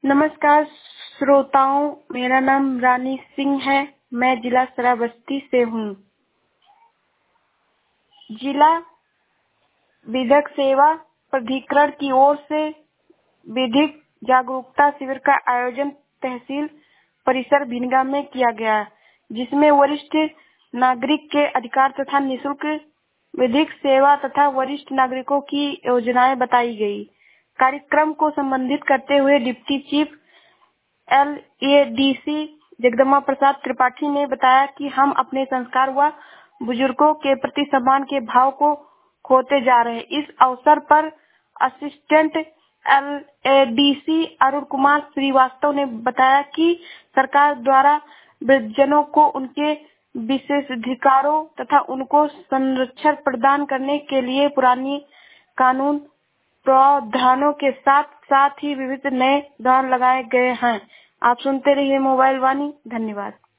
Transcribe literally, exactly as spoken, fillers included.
नमस्कार श्रोताओं, मेरा नाम रानी सिंह है। मैं जिला श्रावस्ती से हूँ। जिला विधिक सेवा प्राधिकरण की ओर से विधिक जागरूकता शिविर का आयोजन तहसील परिसर भिनगा में किया गया, जिसमें वरिष्ठ नागरिक के अधिकार तथा निःशुल्क विधिक सेवा तथा वरिष्ठ नागरिकों की योजनाएं बताई गई। कार्यक्रम को संबोधित करते हुए deputy chief L A D C Jagdamba Prasad Tripathi ने बताया कि हम अपने संस्कार व बुजुर्गों के प्रति सम्मान के भाव को खोते जा रहे हैं। इस अवसर पर assistant L A D C Arun Kumar Srivastava ने बताया कि सरकार द्वारा वृद्धजनों को उनके विशेषाधिकारों तथा उनको संरक्षण प्रदान करने के लिए पुरानी कानून प्रावधानों के साथ साथ ही विविध नए प्रावधान लगाए गए हैं। आप सुनते रहिए मोबाइल वाणी। धन्यवाद।